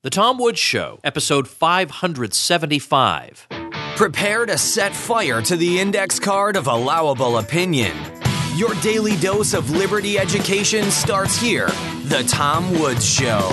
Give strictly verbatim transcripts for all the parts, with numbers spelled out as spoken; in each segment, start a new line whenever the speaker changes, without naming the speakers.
The Tom Woods Show, episode five seventy-five.
Prepare to set fire to the index card of allowable opinion. Your daily dose of liberty education starts here. The Tom Woods Show.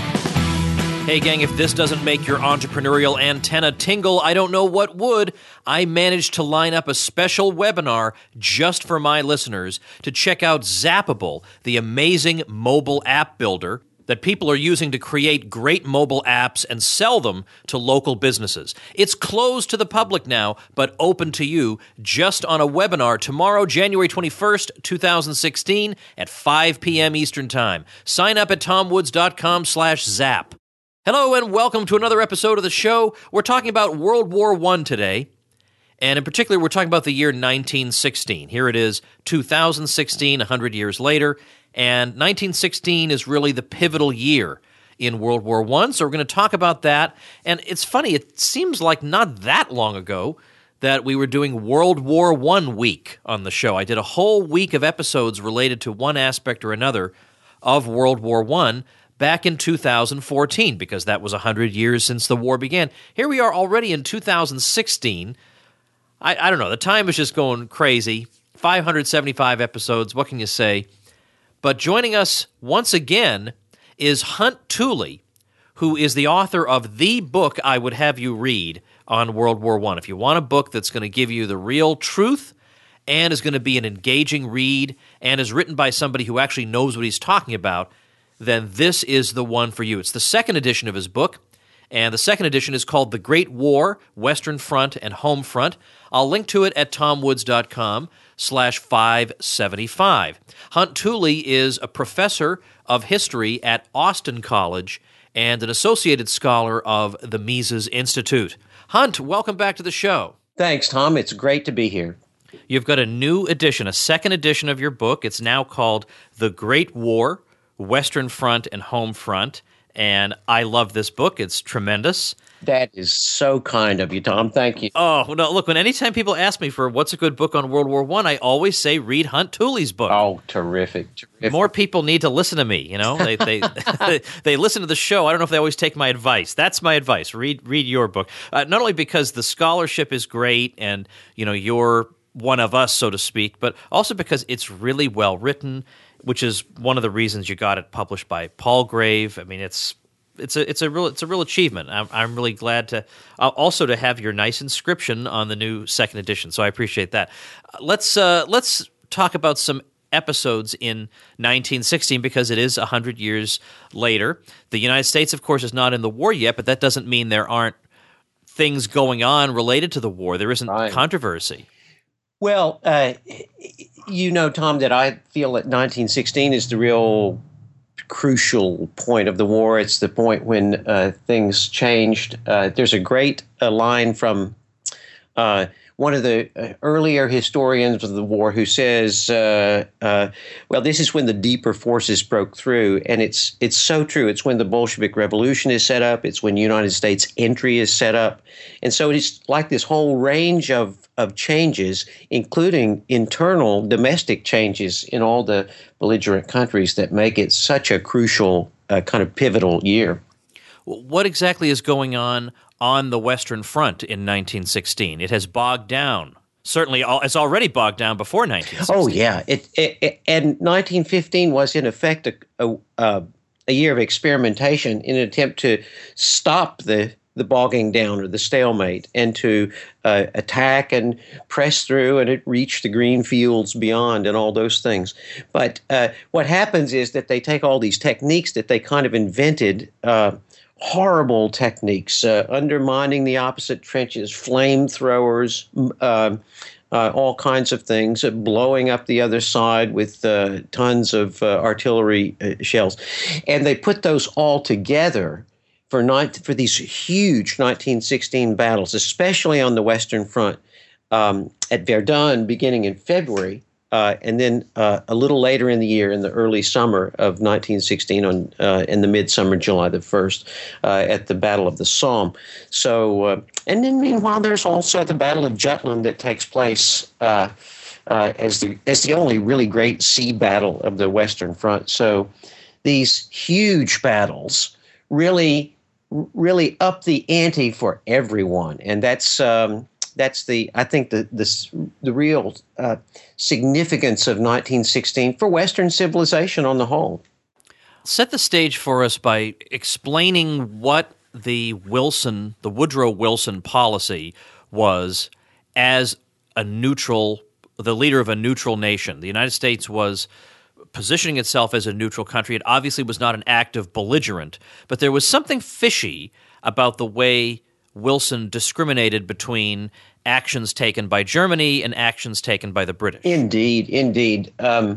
Hey gang, if this doesn't make your entrepreneurial antenna tingle, I don't know what would. I managed to line up a special webinar just for my listeners to check out Zappable, the amazing mobile app builder that people are using to create great mobile apps and sell them to local businesses. It's closed to the public now, but open to you just on a webinar tomorrow, January twenty-first, twenty sixteen at five p.m. Eastern Time. Sign up at tomwoods.com slash zap. Hello and welcome to another episode of the show. We're talking about World War One today, and in particular, we're talking about the year nineteen sixteen. Here it is, two thousand sixteen, one hundred years later, and nineteen sixteen is really the pivotal year in World War One, so we're going to talk about that. And it's funny, it seems like not that long ago that we were doing World War One week on the show. I did a whole week of episodes related to one aspect or another of World War One back in two thousand fourteen, because that was one hundred years since the war began. Here we are already in two thousand sixteen. I, I don't know, the time is just going crazy. five hundred seventy-five episodes, what can you say? But joining us once again is Hunt Tooley, who is the author of the book I would have you read on World War One. If you want a book that's going to give you the real truth and is going to be an engaging read and is written by somebody who actually knows what he's talking about, then this is the one for you. It's the second edition of his book, and the second edition is called The Great War, Western Front and Home Front. I'll link to it at tomwoods.com slash 575. Hunt Tooley is a professor of history at Austin College and an associated scholar of the Mises Institute. Hunt, welcome back to the show.
Thanks, Tom. It's great to be here.
You've got a new edition, a second edition of your book. It's now called The Great War, Western Front and Home Front, and I love this book. It's tremendous.
That is so kind of you, Tom. Thank you.
Oh, no, look, when anytime people ask me for what's a good book on World War One, I always say read Hunt Tooley's book.
Oh, terrific. terrific.
More people need to listen to me, you know? They they, they they listen to the show. I don't know if they always take my advice. That's my advice. Read read your book. Uh, not only because the scholarship is great and, you know, you're one of us, so to speak, but also because it's really well written, which is one of the reasons you got it published by Palgrave. I mean, it's it's a it's a real it's a real achievement. I'm I'm really glad to uh, also to have your nice inscription on the new second edition. So I appreciate that. Uh, let's uh, let's talk about some episodes in nineteen sixteen because it is one hundred years later. The United States, of course, is not in the war yet, but that doesn't mean there aren't things going on related to the war. There isn't right. controversy.
Well, uh, you know, Tom, that I feel that nineteen sixteen is the real crucial point of the war. It's the point when uh, things changed. Uh, there's a great uh, line from uh, one of the uh, earlier historians of the war who says, uh, uh, well, this is when the deeper forces broke through. And it's it's so true. It's when the Bolshevik Revolution is set up. It's when United States entry is set up. And so it's like this whole range of of changes, including internal domestic changes in all the belligerent countries that make it such a crucial uh, kind of pivotal year.
What exactly is going on on the Western Front in nineteen sixteen? It has bogged down. Certainly, it's already bogged down before nineteen sixteen.
Oh, yeah. It, it, it, and nineteen fifteen was, in effect, a, a, a year of experimentation in an attempt to stop the the bogging down or the stalemate and to uh, attack and press through and it reach the green fields beyond and all those things. But uh, what happens is that they take all these techniques that they kind of invented, uh, horrible techniques, uh, undermining the opposite trenches, flamethrowers, uh, uh, all kinds of things, uh, blowing up the other side with uh, tons of uh, artillery uh, shells. And they put those all together for ni- for these huge nineteen sixteen battles, especially on the Western Front, um, at Verdun beginning in February, uh, and then uh, a little later in the year, in the early summer of nineteen sixteen, on uh, in the midsummer, July the first, uh, at the Battle of the Somme. So, uh, and then meanwhile, there's also the Battle of Jutland that takes place uh, uh, as the as the only really great sea battle of the Western Front. So, these huge battles really really up the ante for everyone, and that's um, that's the I think the the the real uh, significance of nineteen sixteen for Western civilization on the whole.
Set the stage for us by explaining what the Wilson, the Woodrow Wilson policy was as a neutral, the leader of a neutral nation. The United States was positioning itself as a neutral country. It obviously was not an active belligerent, but there was something fishy about the way Wilson discriminated between actions taken by Germany and actions taken by the British.
Indeed, indeed. Um,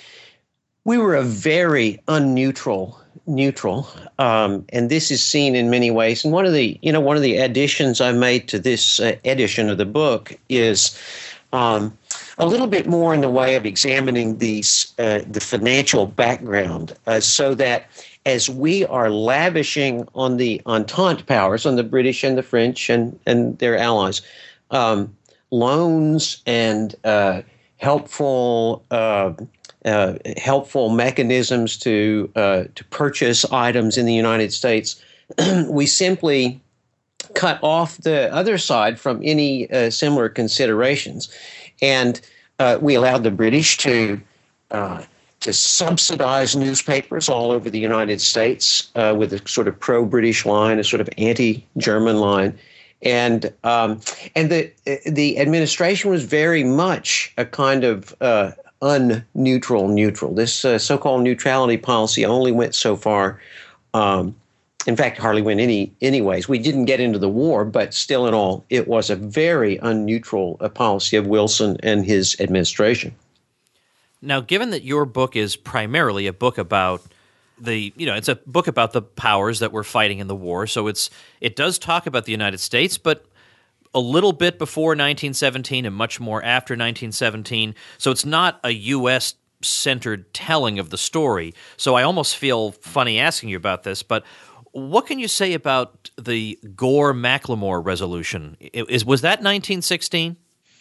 we were a very unneutral neutral, um, and this is seen in many ways. And one of the, you know, one of the additions I made to this uh, edition of the book is um, a little bit more in the way of examining these uh, the financial background, uh, so that as we are lavishing on the Entente powers, on the British and the French and and their allies, um, loans and uh, helpful. Uh, Uh, helpful mechanisms to uh, to purchase items in the United States, we simply cut off the other side from any uh, similar considerations, and uh, we allowed the British to uh, to subsidize newspapers all over the United States uh, with a sort of pro-British line, a sort of anti-German line. And um, and the the administration was very much a kind of uh, unneutral neutral. This uh, so-called neutrality policy only went so far. Um, in fact, hardly went any anyways. We didn't get into the war, but still in all, it was a very unneutral uh, policy of Wilson and his administration.
Now, given that your book is primarily a book about the, you know, it's a book about the powers that were fighting in the war, so it's it does talk about the United States, but a little bit before nineteen seventeen and much more after nineteen seventeen. So it's not a U S-centered telling of the story. So I almost feel funny asking you about this, but what can you say about the Gore-McLemore resolution? Is, was that nineteen sixteen?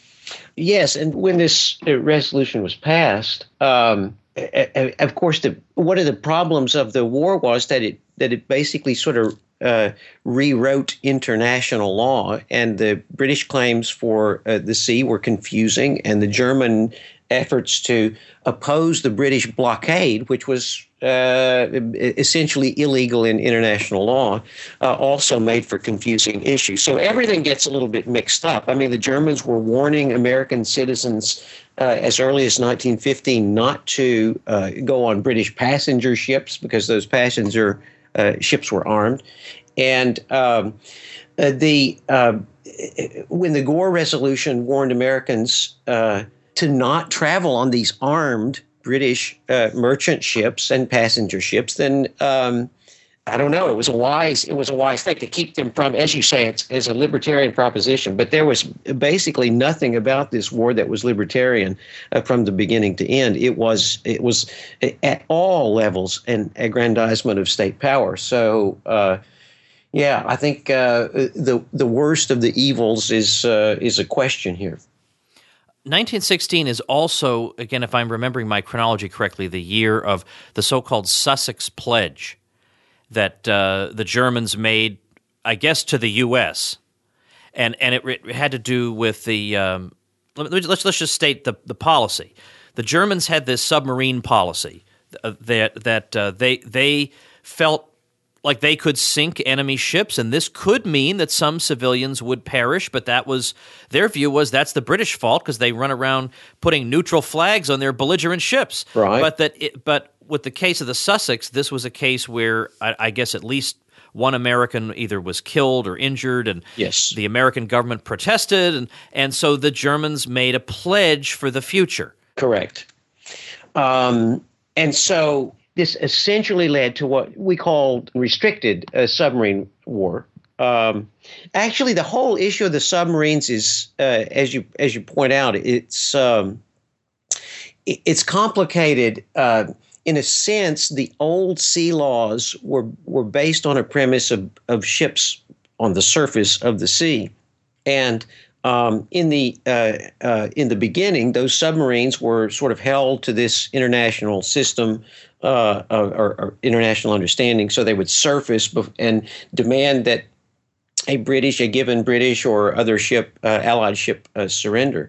Yes, and when this resolution was passed, um, of course, the, one of the problems of the war was that it that it basically sort of Uh, rewrote international law, and the British claims for uh, the sea were confusing, and the German efforts to oppose the British blockade, which was uh, essentially illegal in international law, uh, also made for confusing issues. So everything gets a little bit mixed up. I mean, the Germans were warning American citizens uh, as early as nineteen fifteen not to uh, go on British passenger ships because those passenger Uh, ships were armed, and um, uh, the uh, when the Gore resolution warned Americans uh, to not travel on these armed British uh, merchant ships and passenger ships, then um, I don't know. It was a wise. It was a wise thing to keep them from, as you say, it's, it's a libertarian proposition. But there was basically nothing about this war that was libertarian uh, from the beginning to end. It was. It was at all levels an aggrandizement of state power. So, uh, yeah, I think uh, the the worst of the evils is uh, is a question here.
nineteen sixteen is also, again, if I'm remembering my chronology correctly, the year of the so-called Sussex Pledge that uh, the Germans made, I guess, to the U S, and and it, it had to do with the um, let's let's just state the the policy. The Germans had this submarine policy uh, that that uh, they they felt like they could sink enemy ships, and this could mean that some civilians would perish. But that was their view was that's the British fault because they run around putting neutral flags on their belligerent ships.
Right.
But that it, but with the case of the Sussex, this was a case where I, I guess at least one American either was killed or injured, and
yes,
the American government protested, and and so the Germans made a pledge for the future.
Correct. Um, and so this essentially led to what we called restricted uh, submarine war. Um, actually, the whole issue of the submarines is, uh, as you as you point out, it's um, it, it's complicated. Uh, in a sense, the old sea laws were were based on a premise of of ships on the surface of the sea, and Um, in the uh, uh, in the beginning, those submarines were sort of held to this international system uh, or, or international understanding. So they would surface and demand that a British, a given British or other ship, uh, Allied ship, uh, surrender.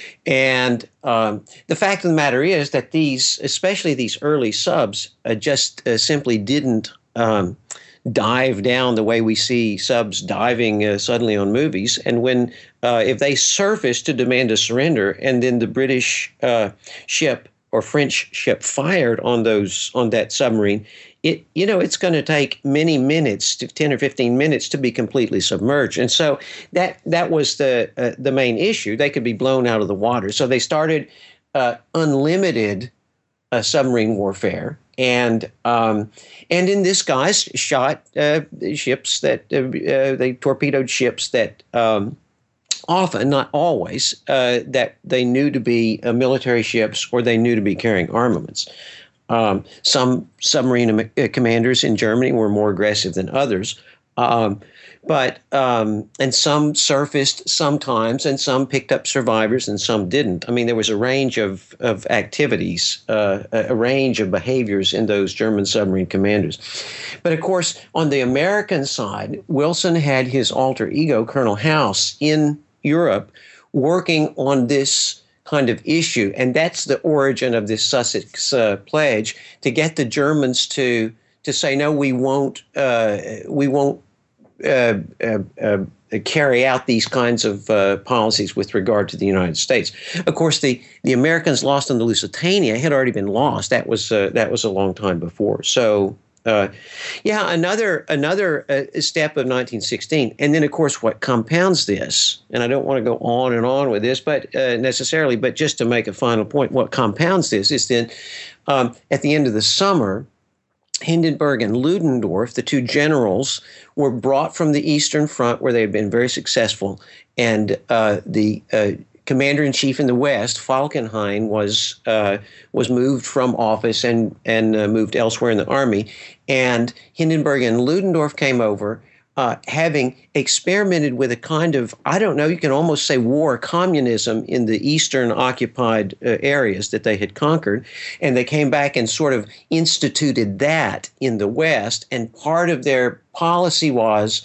And um, the fact of the matter is that these, especially these early subs, uh, just uh, simply didn't um, dive down the way we see subs diving uh, suddenly on movies. And when, uh, if they surface to demand a surrender, and then the British uh, ship or French ship fired on those on that submarine, it you know it's going to take many minutes, to ten or fifteen minutes, to be completely submerged. And so that that was the uh, the main issue. They could be blown out of the water. So they started uh, unlimited uh, submarine warfare, and um, and in this guys shot uh, ships that uh, uh, they torpedoed ships that. Um, Often, not always, uh, that they knew to be uh, military ships or they knew to be carrying armaments. Um, some submarine uh, commanders in Germany were more aggressive than others, um, but um, and some surfaced sometimes, and some picked up survivors, and some didn't. I mean, there was a range of of activities, uh, a range of behaviors in those German submarine commanders. But of course, on the American side, Wilson had his alter ego, Colonel House, in Europe, working on this kind of issue. And that's the origin of this Sussex uh, pledge, to get the Germans to to say, no, we won't uh, we won't uh, uh, uh, carry out these kinds of uh, policies with regard to the United States. Of course, the, the Americans lost on the Lusitania had already been lost. That was uh, that was a long time before. So. Uh, yeah, another another uh, step of nineteen sixteen, and then of course what compounds this, and I don't want to go on and on with this, but uh, necessarily, but just to make a final point, what compounds this is then um, at the end of the summer, Hindenburg and Ludendorff, the two generals, were brought from the Eastern Front where they had been very successful, and uh, the uh, Commander-in-Chief in the West, Falkenhayn, was uh, was moved from office and and uh, moved elsewhere in the army. And Hindenburg and Ludendorff came over, uh, having experimented with a kind of, I don't know, you can almost say war communism in the Eastern occupied uh, areas that they had conquered. And they came back and sort of instituted that in the West. And part of their policy was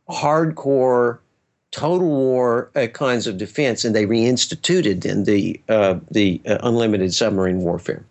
hardcore total war uh, kinds of defense, and they reinstituted then the uh, the uh, unlimited submarine warfare.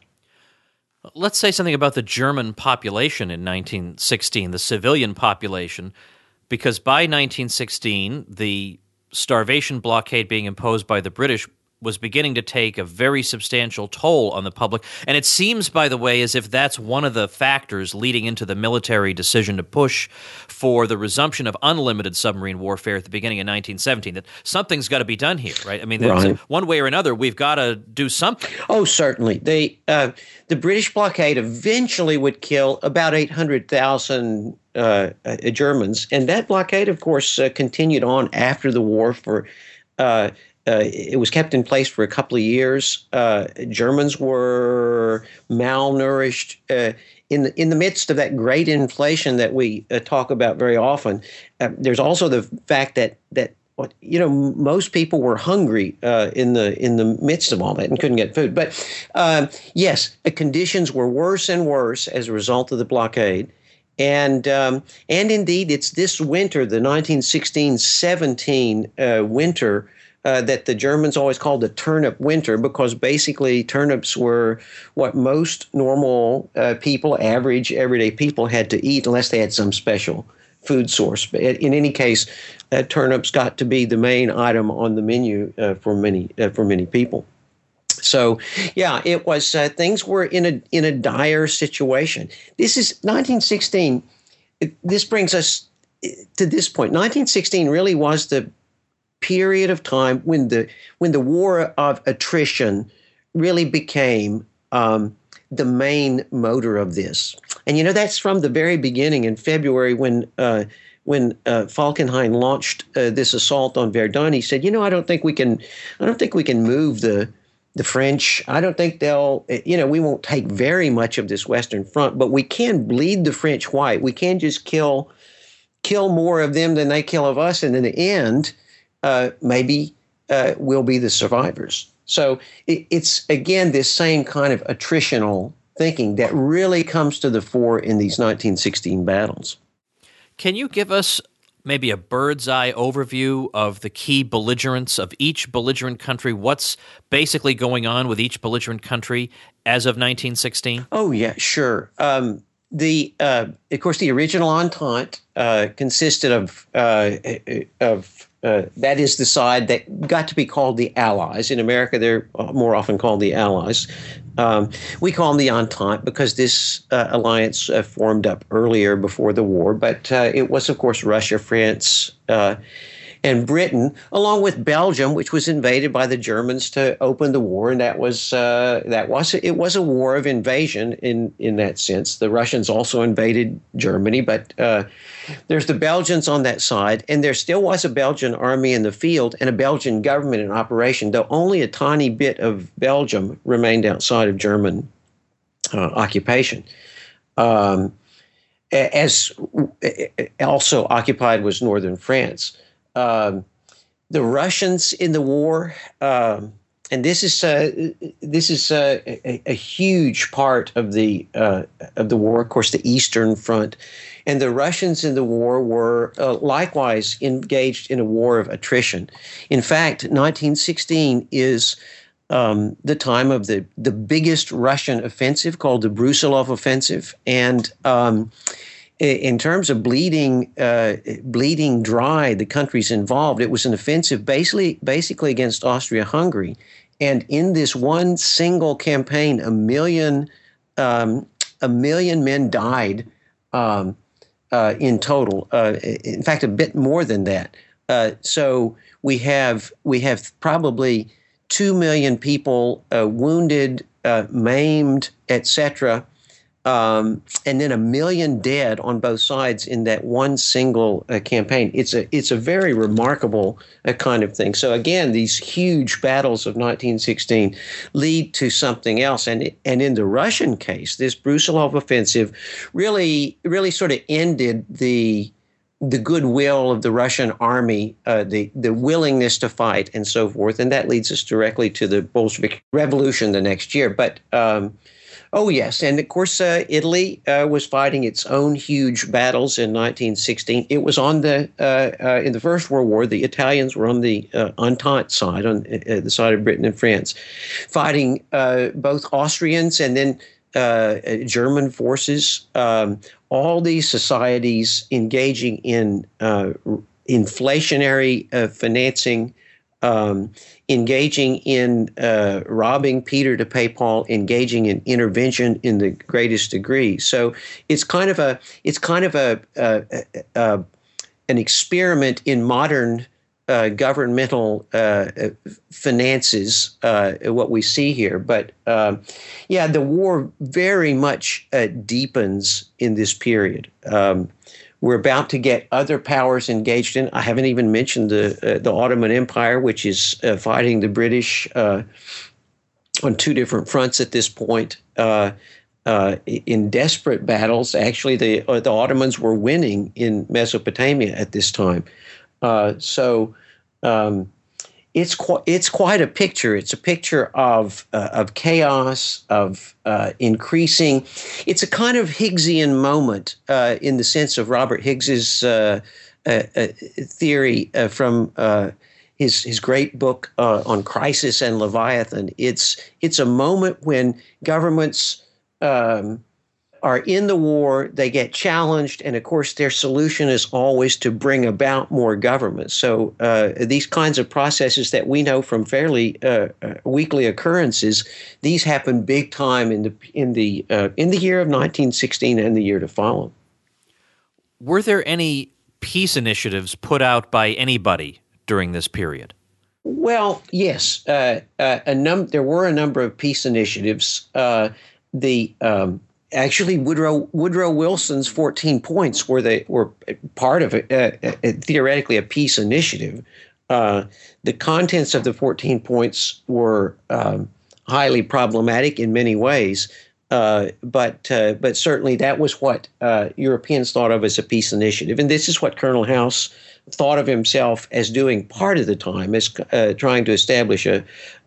Let's say something about the German population in nineteen sixteen, the civilian population, because by nineteen sixteen, the starvation blockade being imposed by the British was beginning to take a very substantial toll on the public. And it seems, by the way, as if that's one of the factors leading into the military decision to push for the resumption of unlimited submarine warfare at the beginning of nineteen seventeen, that something's got to be done here, right? I mean, right. One way or another, we've got to do something.
Oh, certainly. They, uh, the British blockade eventually would kill about eight hundred thousand uh, uh, Germans. And that blockade, of course, uh, continued on after the war for uh, Uh, it was kept in place for a couple of years. Uh, Germans were malnourished uh, in the, in the midst of that great inflation that we uh, talk about very often. Uh, there's also the fact that that you know most people were hungry uh, in the in the midst of all that and couldn't get food. But um, yes, the conditions were worse and worse as a result of the blockade. And um, and indeed, it's this winter, the nineteen sixteen seventeen uh, winter, Uh, that the Germans always called the turnip winter, because basically turnips were what most normal uh, people, average, everyday people had to eat unless they had some special food source. But in any case, uh, turnips got to be the main item on the menu uh, for many uh, for many people. So, yeah, it was uh, things were in a in a dire situation. This is nineteen sixteen. It, this brings us to this point. nineteen sixteen really was the period of time when the when the war of attrition really became um, the main motor of this. And you know that's from the very beginning in February when uh, when uh, Falkenhayn launched uh, this assault on Verdun. He said, you know, I don't think we can I don't think we can move the the French. I don't think they'll you know we won't take very much of this Western Front, but we can bleed the French white. We can just kill kill more of them than they kill of us, and in the end, Uh, maybe uh, we'll be the survivors. So it, it's, again, this same kind of attritional thinking that really comes to the fore in these nineteen sixteen battles.
Can you give us maybe a bird's eye overview of the key belligerents of each belligerent country? What's basically going on with each belligerent country as of nineteen sixteen?
Oh, yeah, sure. Um, the uh, of course, the original Entente uh, consisted of uh, of uh, that is the side that got to be called the Allies. In America, they're more often called the Allies. Um, we call them the Entente because this uh, alliance uh, formed up earlier before the war, but uh, it was, of course, Russia, France, uh, and Britain, along with Belgium, which was invaded by the Germans to open the war, and that was uh, that was it was a war of invasion in in that sense. The Russians also invaded Germany, but uh, there's the Belgians on that side, and there still was a Belgian army in the field and a Belgian government in operation, though only a tiny bit of Belgium remained outside of German uh, occupation. Um, as also occupied was northern France. Um, the Russians in the war, um, and this is uh, this is uh, a, a huge part of the uh, of the war. Of course, the Eastern Front, and the Russians in the war were uh, likewise engaged in a war of attrition. In fact, nineteen sixteen is um, the time of the the biggest Russian offensive called the Brusilov Offensive, and um, in terms of bleeding, uh, bleeding dry the countries involved, it was an offensive basically, basically against Austria-Hungary. And in this one single campaign, a million, um, a million men died um, uh, in total. Uh, in fact, a bit more than that. Uh, so we have we have probably two million people uh, wounded, uh, maimed, et cetera. Um, and then a million dead on both sides in that one single uh, campaign. It's a it's a very remarkable uh, kind of thing. So again, these huge battles of nineteen sixteen lead to something else. And and in the Russian case, this Brusilov offensive really really sort of ended the the goodwill of the Russian army, uh, the the willingness to fight, and so forth. And that leads us directly to the Bolshevik Revolution the next year. But um, Oh, yes. And of course, uh, Italy uh, was fighting its own huge battles in nineteen sixteen. It was on the uh, uh, in the First World War. The Italians were on the uh, Entente side, on uh, the side of Britain and France, fighting uh, both Austrians and then uh, German forces. Um, all these societies engaging in uh, inflationary uh, financing. Um, engaging in uh, robbing Peter to pay Paul, engaging in intervention in the greatest degree. So it's kind of a it's kind of a, a, a, a an experiment in modern uh, governmental uh, finances. Uh, what we see here, but uh, yeah, the war very much uh, deepens in this period. Um, We're about to get other powers engaged in. I haven't even mentioned the uh, the Ottoman Empire, which is uh, fighting the British uh, on two different fronts at this point uh, uh, in desperate battles. Actually, the uh, the Ottomans were winning in Mesopotamia at this time. Uh, so um, it's qu- it's quite a picture. It's a picture of uh, of chaos, of uh, increasing. It's a kind of Higgsian moment uh, in the sense of Robert Higgs's uh, uh, uh, theory uh, from uh, his his great book uh, on Crisis and Leviathan. It's it's a moment when governments um, are in the war, they get challenged, and of course their solution is always to bring about more government. So uh, these kinds of processes that we know from fairly uh, uh, weekly occurrences, these happen big time in the in the uh, in the year of nineteen sixteen and the year to follow.
Were there any peace initiatives put out by anybody during this period?
Well, yes, uh, uh, a num- there were a number of peace initiatives. Uh, the um, Actually, Woodrow Woodrow Wilson's fourteen points were they were part of it, uh, uh, theoretically a peace initiative. Uh, the contents of the fourteen points were um, highly problematic in many ways, uh, but uh, but certainly that was what uh, Europeans thought of as a peace initiative, and this is what Colonel House thought of himself as doing part of the time, as uh, trying to establish a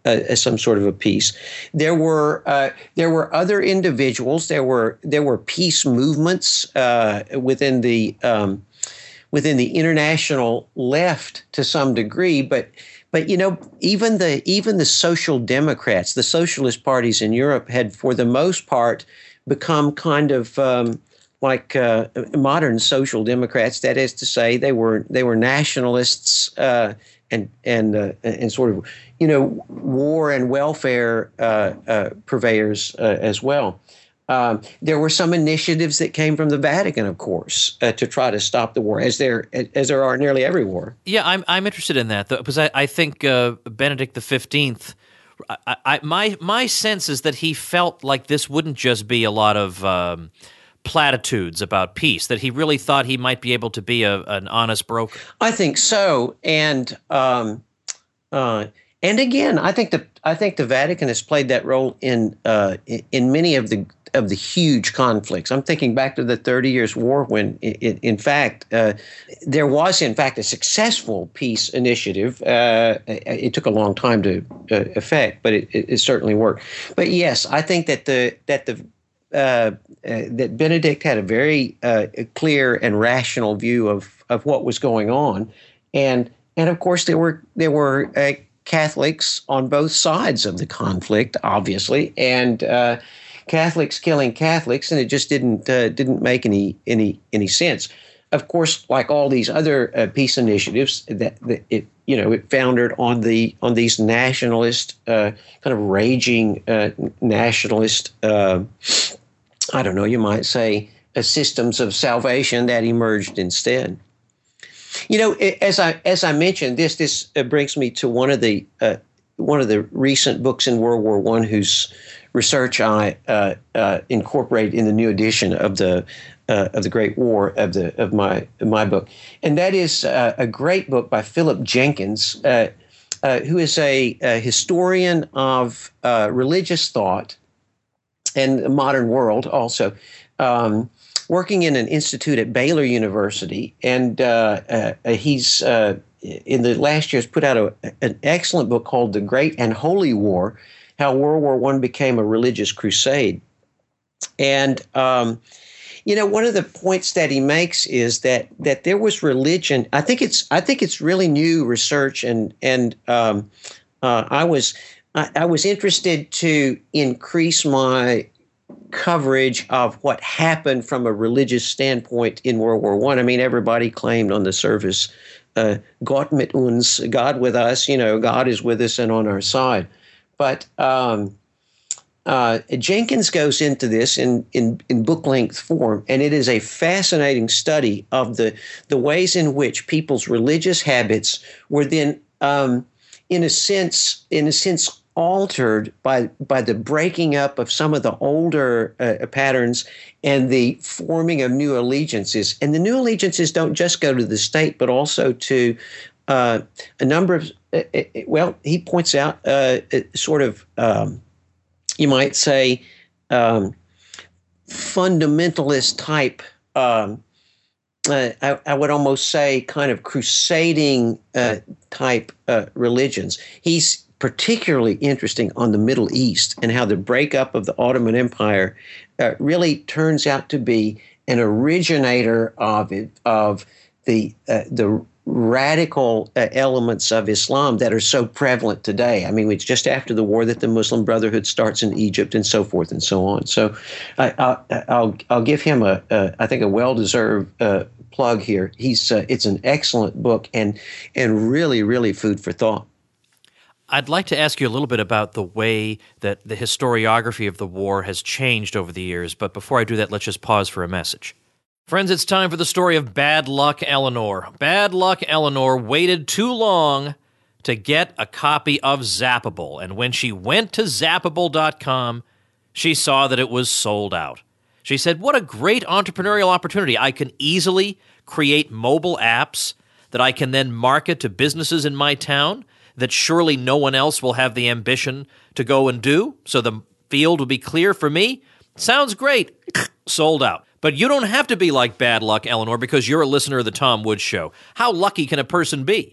uh, some sort of a peace. There were uh, there were other individuals. There were there were peace movements uh, within the um, within the international left to some degree, but. But, you know, even the even the social democrats, the socialist parties in Europe had, for the most part, become kind of um, like uh, modern social democrats. That is to say, they were they were nationalists uh, and and uh, and sort of, you know, war and welfare uh, uh, purveyors uh, as well. Um, there were some initiatives that came from the Vatican, of course, uh, to try to stop the war, as there as there are nearly every war.
Yeah, I'm I'm interested in that, though, because I, I think uh, Benedict the fifteenth. I, I, my my sense is that he felt like this wouldn't just be a lot of um, platitudes about peace; that he really thought he might be able to be a, an honest broker.
I think so, and um, uh, and again, I think the I think the Vatican has played that role in uh, in many of the. of the huge conflicts. I'm thinking back to the Thirty Years' War when, in, in fact, uh, there was, in fact, a successful peace initiative. Uh, it took a long time to uh, effect, but it, it, it certainly worked. But yes, I think that the that the uh, uh, that Benedict had a very uh, clear and rational view of of what was going on, and and of course there were there were uh, Catholics on both sides of the conflict, obviously, and uh, Catholics killing Catholics, and it just didn't uh, didn't make any any any sense. Of course, like all these other uh, peace initiatives, that, that it you know it foundered on the on these nationalist uh, kind of raging uh, nationalist uh, I don't know, you might say uh, systems of salvation that emerged instead. You know, as I as I mentioned, this this uh, brings me to one of the uh, one of the recent books in World War One whose research I uh, uh, incorporate in the new edition of the uh, of the Great War of the of my of my book, and that is uh, a great book by Philip Jenkins, uh, uh, who is a, a historian of uh, religious thought and the modern world, also um, working in an institute at Baylor University, and uh, uh, he's uh, in the last years put out a, an excellent book called The Great and Holy War: How World War One Became a Religious Crusade. And, um, you know, one of the points that he makes is that that there was religion. I think it's I think it's really new research, and and um, uh, I was I, I was interested to increase my coverage of what happened from a religious standpoint in World War One. I. I mean, everybody claimed on the surface, uh, Gott mit uns, God with us. You know, God is with us and on our side. But um, uh, Jenkins goes into this in, in, in book-length form, and it is a fascinating study of the, the ways in which people's religious habits were then, um, in a sense, in a sense, altered by by the breaking up of some of the older uh, patterns and the forming of new allegiances. And the new allegiances don't just go to the state, but also to uh, a number of uh, well, he points out uh, sort of, um, you might say, um, fundamentalist type, um, uh, I, I would almost say kind of crusading uh, type uh, religions. He's particularly interesting on the Middle East and how the breakup of the Ottoman Empire uh, really turns out to be an originator of it, of the uh, the radical uh, elements of Islam that are so prevalent today. I mean, it's just after the war that the Muslim Brotherhood starts in Egypt and so forth and so on. So I, I, I'll I'll give him a, a I think a well-deserved uh, plug here. He's uh, it's an excellent book and and really really food for thought.
I'd like to ask you a little bit about the way that the historiography of the war has changed over the years, but before I do that, let's just pause for a message. Friends, it's time for the story of Bad Luck Eleanor. Bad Luck Eleanor waited too long to get a copy of Zappable, and when she went to zappable dot com, she saw that it was sold out. She said, what a great entrepreneurial opportunity. I can easily create mobile apps that I can then market to businesses in my town that surely no one else will have the ambition to go and do, so the field will be clear for me. Sounds great. Sold out. But you don't have to be like Bad Luck Eleanor because you're a listener of the Tom Woods Show. How lucky can a person be?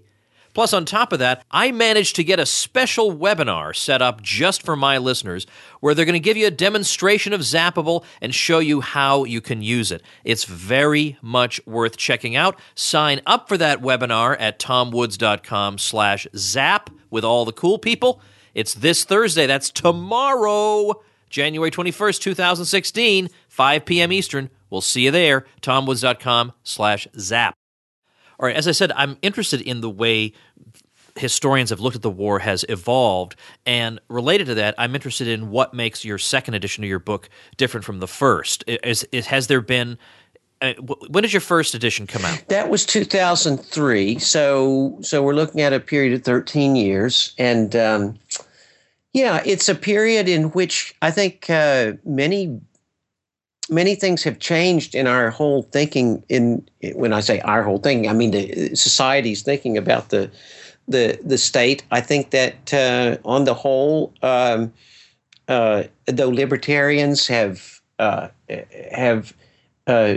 Plus, on top of that, I managed to get a special webinar set up just for my listeners where they're going to give you a demonstration of Zappable and show you how you can use it. It's very much worth checking out. Sign up for that webinar at tomwoods.com slash zap with all the cool people. It's this Thursday. That's tomorrow, January twenty-first, twenty sixteen, five p.m. Eastern. We'll see you there, tomwoods.com slash zap. All right, as I said, I'm interested in the way historians have looked at the war has evolved, and related to that, I'm interested in what makes your second edition of your book different from the first. Is, is, has there been uh, – when did your first edition come out?
That was two thousand three, so so we're looking at a period of thirteen years, and um, yeah, it's a period in which I think uh, many – Many things have changed in our whole thinking. In when I say our whole thinking, I mean the society's thinking about the the the state. I think that uh, on the whole, um, uh, though libertarians have uh, have uh,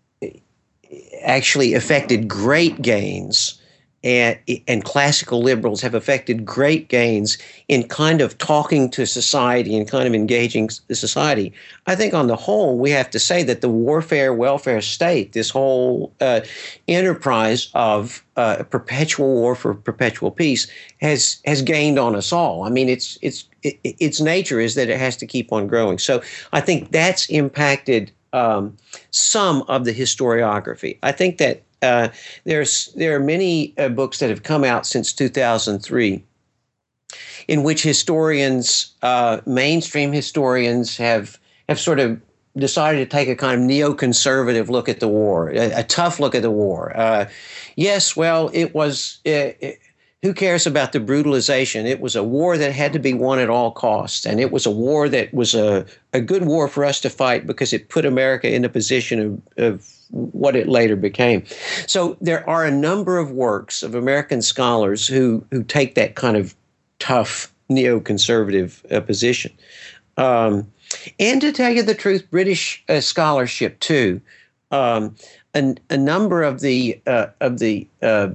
actually affected great gains, and and classical liberals have affected great gains in kind of talking to society and kind of engaging the society. I think on the whole, we have to say that the warfare welfare state, this whole uh, enterprise of uh, perpetual war for perpetual peace, has has gained on us all. I mean, it's it's it, its nature is that it has to keep on growing. So I think that's impacted um, some of the historiography. I think that Uh, there's there are many uh, books that have come out since two thousand three in which historians, uh, mainstream historians, have have sort of decided to take a kind of neoconservative look at the war, a, a tough look at the war. Uh, yes, well, it was. Uh, it, who cares about the brutalization? It was a war that had to be won at all costs, and it was a war that was a, a good war for us to fight because it put America in a position of, of what it later became. So there are a number of works of American scholars who who take that kind of tough neoconservative uh, position. Um, and to tell you the truth, British uh, scholarship too. Um, a, a number of the uh, of the uh,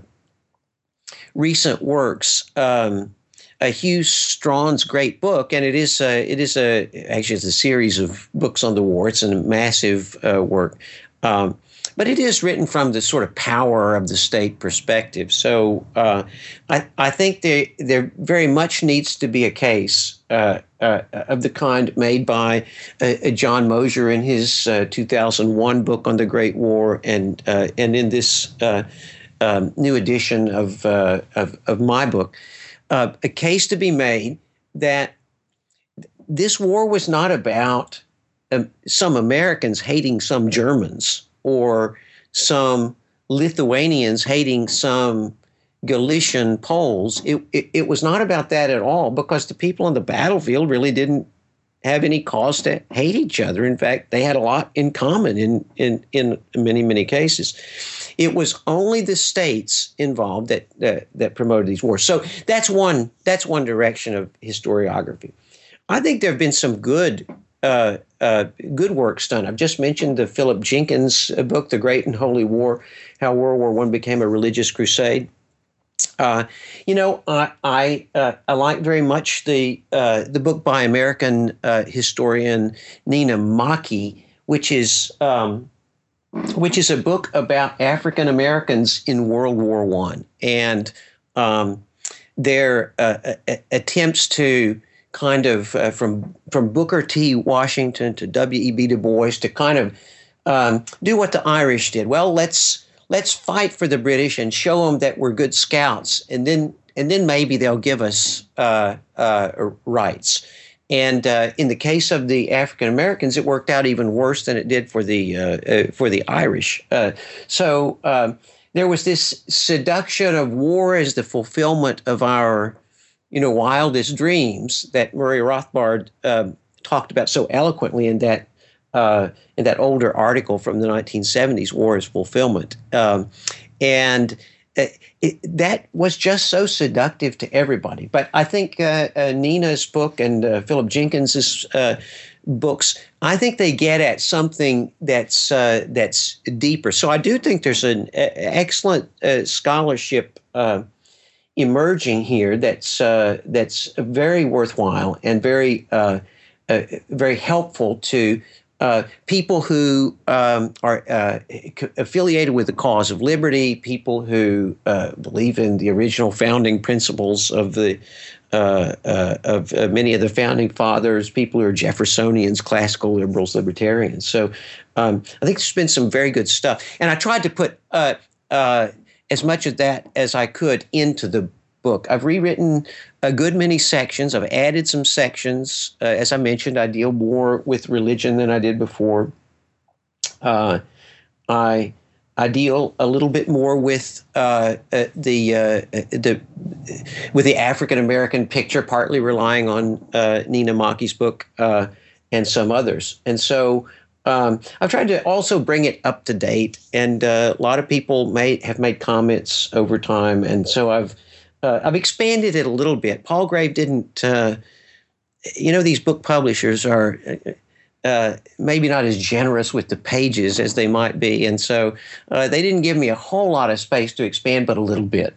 recent works. Um, uh, Hugh Strawn's great book, and it is a, it is a actually it's a series of books on the war. It's a massive uh, work. Um, but it is written from the sort of power of the state perspective. So uh, I, I think there, there very much needs to be a case uh, uh, of the kind made by uh, John Mosier in his uh, two thousand one book on the Great War, and uh, and in this uh, um, new edition of, uh, of, of my book, uh, a case to be made that this war was not about Um, some Americans hating some Germans or some Lithuanians hating some Galician Poles. It, it, it was not about that at all, because the people on the battlefield really didn't have any cause to hate each other. In fact, they had a lot in common in, in, in many, many cases. It was only the states involved that, uh, that promoted these wars. So that's one, that's one direction of historiography. I think there have been some good Uh, uh, good works done. I've just mentioned the Philip Jenkins book, The Great and Holy War, How World War One Became a Religious Crusade. Uh, you know, I I, uh, I like very much the uh, the book by American uh, historian Nina Maki, which is um, which is a book about African Americans in World War One and um, their uh, attempts to kind of uh, from from Booker T. Washington to W E B Du Bois to kind of um, do what the Irish did. Well, let's let's fight for the British and show them that we're good scouts, and then and then maybe they'll give us uh, uh, rights. And uh, in the case of the African Americans, it worked out even worse than it did for the uh, uh, for the Irish. Uh, so um, there was this seduction of war as the fulfillment of our, you know, wildest dreams that Murray Rothbard uh, talked about so eloquently in that uh, in that older article from the nineteen seventies, War as Fulfillment. Um, and it, it, that was just so seductive to everybody. But I think uh, uh, Nina's book and uh, Philip Jenkins's uh, books, I think they get at something that's uh, that's deeper. So I do think there's an uh, excellent uh, scholarship uh, emerging here that's uh, that's very worthwhile and very uh, uh, very helpful to uh, people who um, are uh, affiliated with the cause of liberty, people who uh, believe in the original founding principles of the uh, uh, of uh, many of the founding fathers, people who are Jeffersonians, classical liberals, libertarians. So um, I think there's been some very good stuff, and I tried to put uh, uh, as much of that as I could into the book. I've rewritten a good many sections. I've added some sections. Uh, as I mentioned, I deal more with religion than I did before. Uh, I I deal a little bit more with uh, uh, the uh, the with the African American picture, partly relying on uh, Nina Mackey's book uh, and some others. And so um, I've tried to also bring it up to date. And uh, a lot of people may have made comments over time, and so I've Uh, I've expanded it a little bit. Palgrave didn't, uh, you know, these book publishers are uh, maybe not as generous with the pages as they might be. And so uh, they didn't give me a whole lot of space to expand, but a little bit.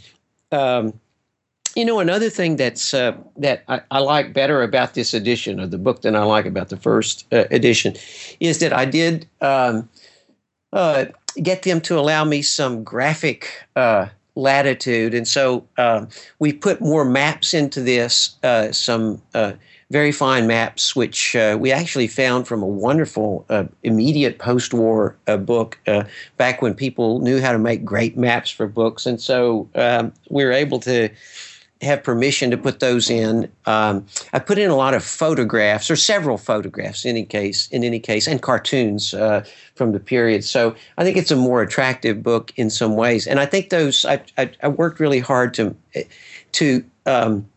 Um, you know, another thing that's uh, that I, I like better about this edition of the book than I like about the first uh, edition is that I did um, uh, get them to allow me some graphic uh latitude. And so um, we put more maps into this, uh, some uh, very fine maps, which uh, we actually found from a wonderful uh, immediate post-war uh, book uh, back when people knew how to make great maps for books. And so um, we were able to have permission to put those in. Um, I put in a lot of photographs, or several photographs in any case, in any case, and cartoons uh, from the period. So I think it's a more attractive book in some ways. And I think those, I, I, I worked really hard to to um,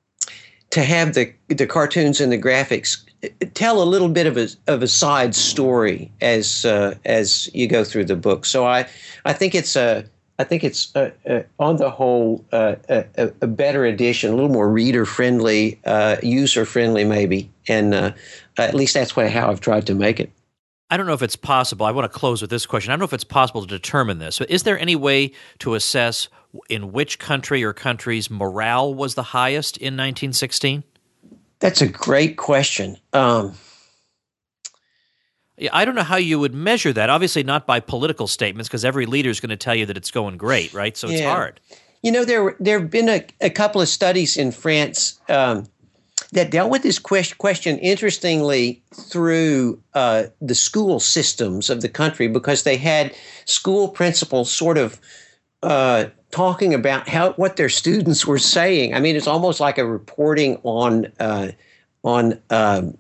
to have the the cartoons and the graphics tell a little bit of a of a side story as uh, as you go through the book. So I I think it's a I think it's, uh, uh, on the whole, uh, a, a better edition, a little more reader-friendly, uh, user-friendly maybe, and uh, at least that's what, how I've tried to make it.
I don't know if it's possible. I want to close with this question. I don't know if it's possible to determine this. Is there any way to assess in which country or countries morale was the highest in nineteen sixteen?
That's a great question. Um
I don't know how you would measure that. Obviously not by political statements, because every leader is going to tell you that it's going great, right? So it's
yeah.
hard.
You know, there there have been a, a couple of studies in France um, that dealt with this que- question, interestingly, through uh, the school systems of the country, because they had school principals sort of uh, talking about how what their students were saying. I mean, it's almost like a reporting on uh, on um,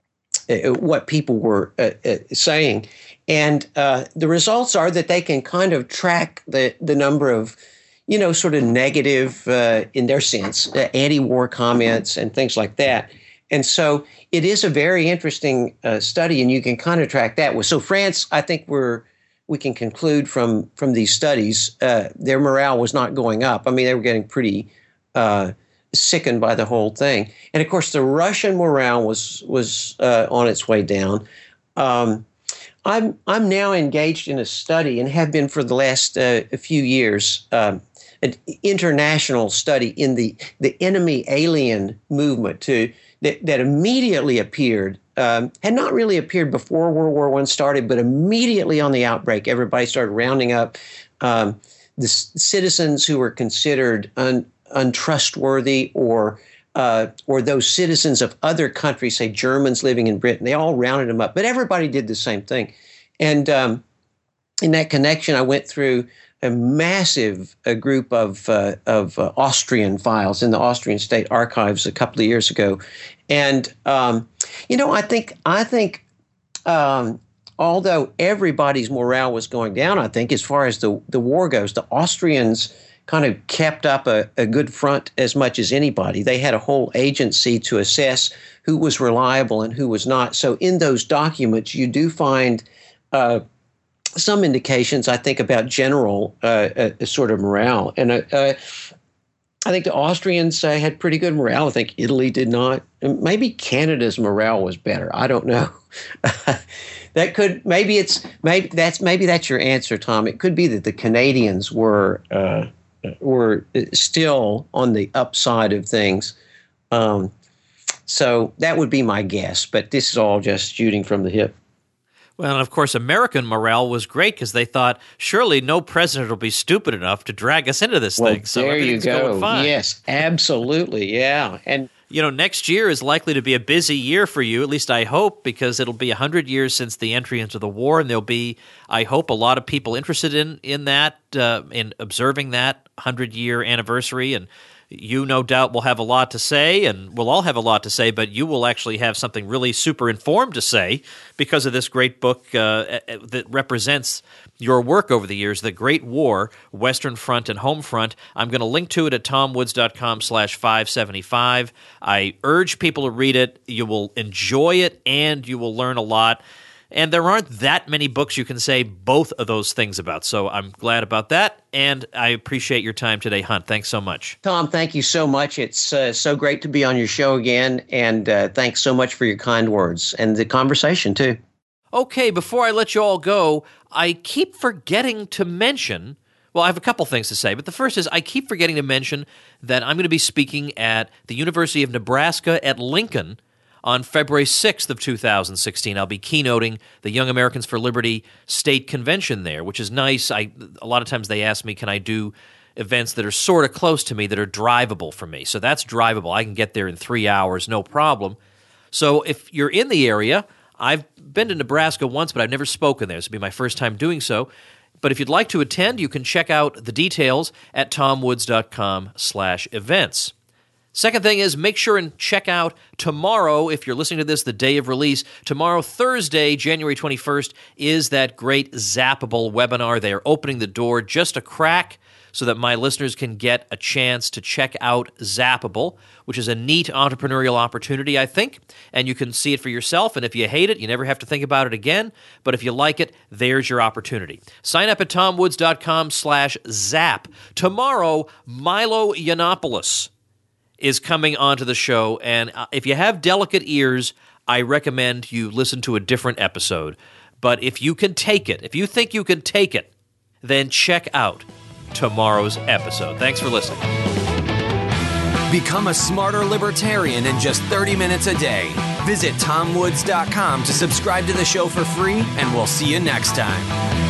what people were uh, uh, saying. And uh, the results are that they can kind of track the, the number of, you know, sort of negative, uh, in their sense, uh, anti-war comments and things like that. And so it is a very interesting uh, study, and you can kind of track that. So France, I think we're we can conclude from from these studies, uh, their morale was not going up. I mean, they were getting pretty uh, sickened by the whole thing. And of course, the Russian morale was was uh, on its way down. Um, I'm I'm now engaged in a study, and have been for the last uh, a few years, um, an international study in the the enemy alien movement to that, that immediately appeared. Um, had not really appeared before World War One started, but immediately on the outbreak, everybody started rounding up um, the c- citizens who were considered un, untrustworthy, or uh, or those citizens of other countries, say Germans living in Britain. They all rounded them up, but everybody did the same thing. And um, in that connection, I went through a massive a group of uh, of uh, Austrian files in the Austrian State Archives a couple of years ago, and um, you know, I think I think um, although everybody's morale was going down, I think as far as the the war goes, the Austrians kind of kept up a, a good front as much as anybody. They had a whole agency to assess who was reliable and who was not. So in those documents, you do find uh, some indications, I think, about general uh, uh, sort of morale. And uh, uh, I think the Austrians uh, had pretty good morale. I think Italy did not. And maybe Canada's morale was better. I don't know. That could maybe it's maybe that's maybe that's your answer, Tom. It could be that the Canadians were uh, were still on the upside of things. Um, so that would be my guess, but this is all just shooting from the hip.
Well, and of course, American morale was great because they thought, surely no president will be stupid enough to drag us into this
well,
thing. So
there you
everything's
go.
going fine.
Yes, absolutely. Yeah. And,
you know, next year is likely to be a busy year for you, at least I hope, because it'll be one hundred years since the entry into the war, and there'll be, I hope, a lot of people interested in, in that, uh, in observing that one hundred-year anniversary. And you, no doubt, will have a lot to say, and we'll all have a lot to say, but you will actually have something really super informed to say because of this great book uh, that represents your work over the years, The Great War, Western Front and Home Front. I'm going to link to it at tomwoods.com slash 575. I urge people to read it. You will enjoy it, and you will learn a lot. And there aren't that many books you can say both of those things about. So I'm glad about that, and I appreciate your time today, Hunt. Thanks so much.
Tom, thank you so much. It's uh, so great to be on your show again, and uh, thanks so much for your kind words and the conversation, too.
Okay, before I let you all go, I keep forgetting to mention, well, I have a couple things to say, but the first is I keep forgetting to mention that I'm going to be speaking at the University of Nebraska at Lincoln on February sixth of two thousand sixteen. I'll be keynoting the Young Americans for Liberty State Convention there, which is nice. I a lot of times they ask me, can I do events that are sort of close to me, that are drivable for me? So that's drivable. I can get there in three hours, no problem. So if you're in the area, I've been to Nebraska once, but I've never spoken there. This will be my first time doing so. But if you'd like to attend, you can check out the details at tomwoods.com slash events. Second thing is, make sure and check out tomorrow, if you're listening to this the day of release, tomorrow, Thursday, January twenty-first, is that great Zappable webinar. They are opening the door just a crack so that my listeners can get a chance to check out Zappable, which is a neat entrepreneurial opportunity, I think, and you can see it for yourself, and if you hate it, you never have to think about it again, but if you like it, there's your opportunity. Sign up at tomwoods.com slash zap. Tomorrow, Milo Yiannopoulos is coming onto the show, and if you have delicate ears, I recommend you listen to a different episode. But if you can take it, if you think you can take it, then check out tomorrow's episode. Thanks for listening.
Become a smarter libertarian in just thirty minutes a day. Visit tom woods dot com to subscribe to the show for free, and we'll see you next time.